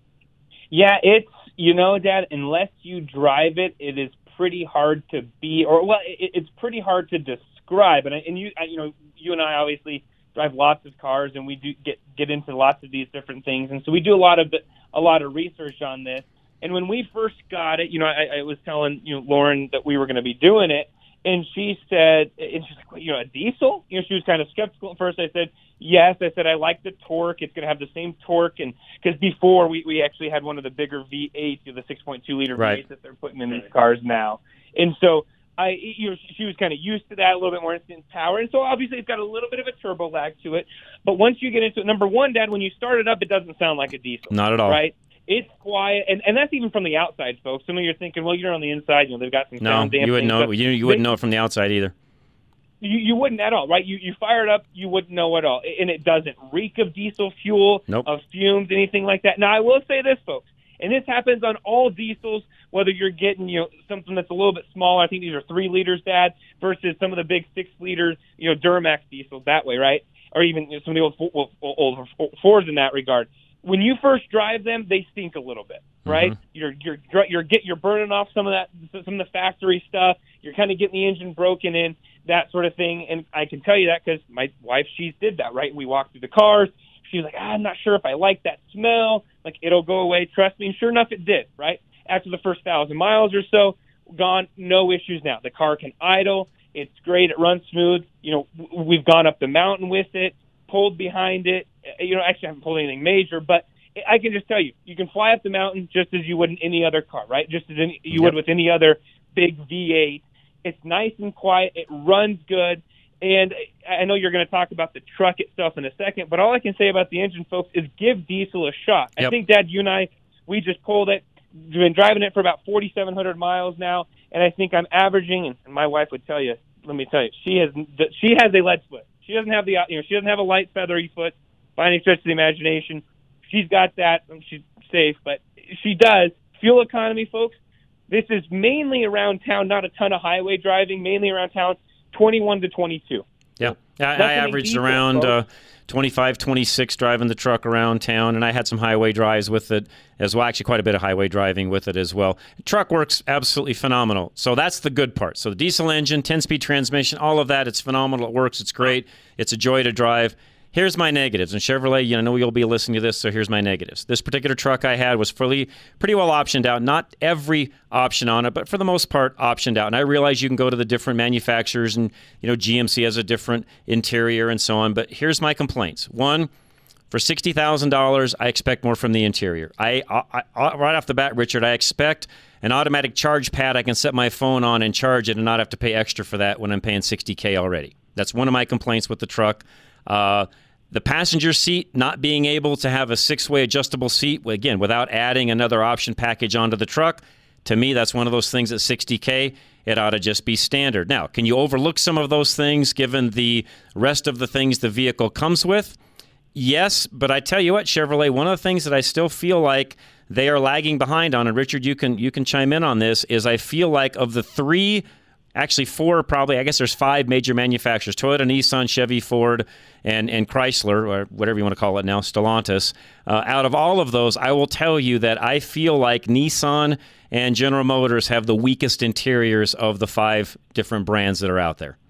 Yeah, it's, you know, Dad, unless you drive it, it is pretty hard to be, or, well, it, it's pretty hard to describe. And, and you, you know, you and I obviously drive lots of cars, and we do get, get into lots of these different things. And so we do a lot of a lot of research on this. And when we first got it, you know, I, I was telling, you know, Lauren that we were going to be doing it. And she said, and she's like, you know, a diesel? You know, she was kind of skeptical at first. I said, yes. I said, I like the torque. It's going to have the same torque. And because before we, we actually had one of the bigger V eights, you know, the six point two liter right. V eights that they're putting in these cars now. And so I, you know, she was kind of used to that, a little bit more instant power. And so obviously it's got a little bit of a turbo lag to it. But once you get into it, number one, Dad, when you start it up, it doesn't sound like a diesel. Not at all. Right? It's quiet, and, and that's even from the outside, folks. Some of you are thinking, well, you're on the inside. You know, they've got some no, sound dampening. you wouldn't know. Stuff. You, you wouldn't know it from the outside either. You, you wouldn't at all, right? You you fire it up, you wouldn't know at all, and it doesn't reek of diesel fuel, nope. of fumes, anything like that. Now, I will say this, folks, and this happens on all diesels, whether you're getting, you know, something that's a little bit smaller. I think these are three liters, Dad, versus some of the big six liters, you know, Duramax diesels that way, right? Or even you know, some of the old, old, old Fords in that regard. When you first drive them, they stink a little bit, right? Mm-hmm. You're you're you're get you're burning off some of that some of the factory stuff. You're kind of getting the engine broken in, that sort of thing. And I can tell you that because my wife, she did that, right? We walked through the cars. She was like, ah, I'm not sure if I like that smell. Like, it'll go away. Trust me. And sure enough, it did, right? After the first thousand miles or so, gone, no issues now. The car can idle. It's great. It runs smooth. You know, we've gone up the mountain with it, pulled behind it. You know, actually, I haven't pulled anything major, but I can just tell you, you can fly up the mountain just as you would in any other car, right? Just as any, you yep. would with any other big V eight. It's nice and quiet. It runs good. And I know you're going to talk about the truck itself in a second, but all I can say about the engine, folks, is give diesel a shot. Yep. I think, Dad, you and I, we just pulled it. We've been driving it for about forty-seven hundred miles now, and I think I'm averaging, and my wife would tell you, let me tell you, she has she has a lead foot. She doesn't have the, you know, she doesn't have a light feathery foot by any stretch of the imagination. She's got that. She's safe, but she does. Fuel economy, folks, this is mainly around town, not a ton of highway driving, mainly around town, twenty-one to twenty-two. Yeah, I, I averaged around uh, twenty-five, twenty-six driving the truck around town, and I had some highway drives with it as well. Actually, quite a bit of highway driving with it as well. The truck works absolutely phenomenal. So that's the good part. So the diesel engine, ten-speed transmission, all of that, it's phenomenal. It works. It's great. It's a joy to drive. Here's my negatives. And Chevrolet, you know, I know you'll be listening to this, so here's my negatives. This particular truck I had was fully, pretty well optioned out. Not every option on it, but for the most part, optioned out. And I realize you can go to the different manufacturers, and, you know, G M C has a different interior and so on. But here's my complaints. One, for sixty thousand dollars, I expect more from the interior. I, I, I right off the bat, Richard, I expect an automatic charge pad I can set my phone on and charge it and not have to pay extra for that when I'm paying sixty K already. That's one of my complaints with the truck. Uh, the passenger seat, not being able to have a six-way adjustable seat, again, without adding another option package onto the truck, to me, that's one of those things at sixty K, it ought to just be standard. Now, can you overlook some of those things given the rest of the things the vehicle comes with? Yes, but I tell you what, Chevrolet, one of the things that I still feel like they are lagging behind on, and Richard, you can you can chime in on this, is I feel like of the three actually four probably, I guess there's five major manufacturers, Toyota, Nissan, Chevy, Ford, and, and Chrysler, or whatever you want to call it now, Stellantis. Uh, out of all of those, I will tell you that I feel like Nissan and General Motors have the weakest interiors of the five different brands that are out there.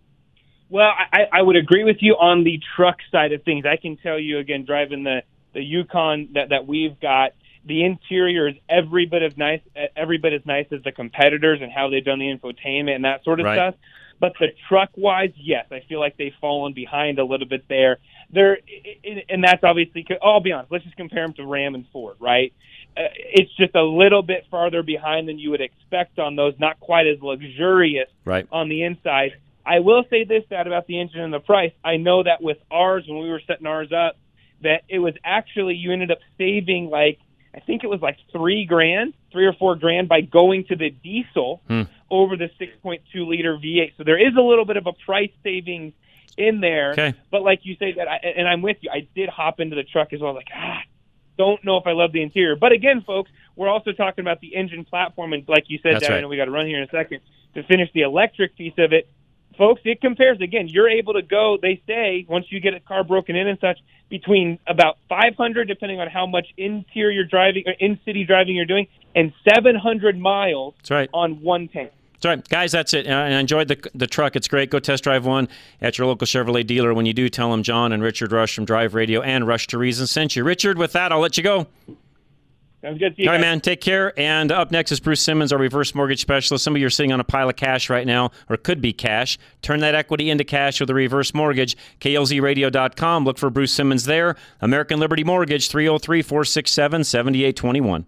Well, I, I would agree with you on the truck side of things. I can tell you, again, driving the, the Yukon that, that we've got, the interior is every bit as nice, every bit as nice as the competitors and how they've done the infotainment and that sort of right. stuff. But the truck-wise, yes, I feel like they've fallen behind a little bit there. They're, and that's obviously, I'll be honest, let's just compare them to Ram and Ford, right? Uh, it's just a little bit farther behind than you would expect on those, not quite as luxurious right. on the inside. I will say this, that about the engine and the price. I know that with ours, when we were setting ours up, that it was actually, you ended up saving like, I think it was like three grand, three or four grand by going to the diesel hmm. over the six point two liter V eight. So there is a little bit of a price savings in there. Okay. But like you say, that, I, and I'm with you, I did hop into the truck as well. Like, ah, don't know if I love the interior. But again, folks, we're also talking about the engine platform. And like you said, That's Dad, right. I know we got to run here in a second to finish the electric piece of it. Folks, it compares. Again, you're able to go, they say, once you get a car broken in and such, between about five hundred, depending on how much interior driving or in-city driving you're doing, and seven hundred miles That's right. on one tank. That's right. Guys, that's it. I enjoyed the the truck. It's great. Go test drive one at your local Chevrolet dealer. When you do, tell them John and Richard Rush from Drive Radio and Rush to Reason sent you. Richard, with that, I'll let you go. Sounds good. See you All right, guys. man. Take care. And up next is Bruce Simmons, our reverse mortgage specialist. Some of you are sitting on a pile of cash right now, or could be cash. Turn that equity into cash with a reverse mortgage. K L Z radio dot com. Look for Bruce Simmons there. American Liberty Mortgage, three oh three, four six seven, seven eight two one.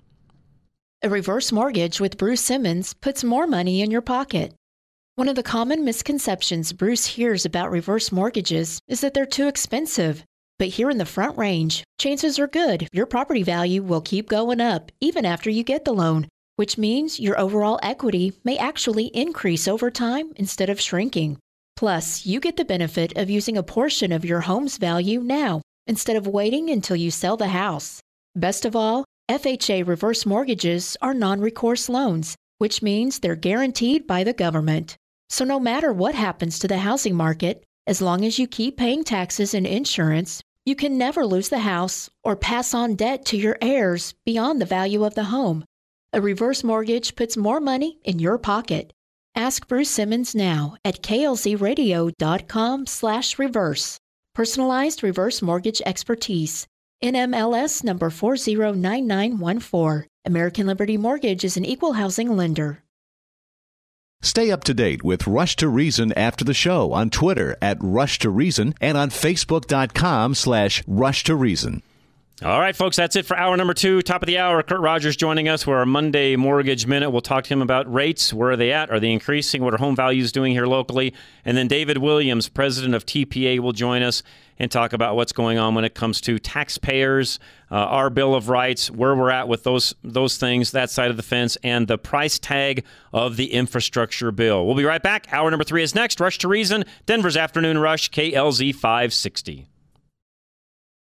A reverse mortgage with Bruce Simmons puts more money in your pocket. One of the common misconceptions Bruce hears about reverse mortgages is that they're too expensive. But here in the Front Range, chances are good your property value will keep going up even after you get the loan, which means your overall equity may actually increase over time instead of shrinking. Plus, you get the benefit of using a portion of your home's value now instead of waiting until you sell the house. Best of all, F H A reverse mortgages are non-recourse loans, which means they're guaranteed by the government. So no matter what happens to the housing market, as long as you keep paying taxes and insurance, you can never lose the house or pass on debt to your heirs beyond the value of the home. A reverse mortgage puts more money in your pocket. Ask Bruce Simmons now at K L Z radio dot com slash reverse. Personalized reverse mortgage expertise. N M L S number four zero nine nine one four. American Liberty Mortgage is an equal housing lender. Stay up to date with Rush to Reason after the show on Twitter at Rush to Reason and on Facebook.com slash Rush to Reason. All right, folks, that's it for hour number two. Top of the hour, Kurt Rogers joining us for our Monday Mortgage Minute. We'll talk to him about rates. Where are they at? Are they increasing? What are home values doing here locally? And then David Williams, president of T P A, will join us and talk about what's going on when it comes to taxpayers, uh, our Bill of Rights, where we're at with those those things, that side of the fence, and the price tag of the infrastructure bill. We'll be right back. Hour number three is next. Rush to Reason, Denver's Afternoon Rush, K L Z five sixty.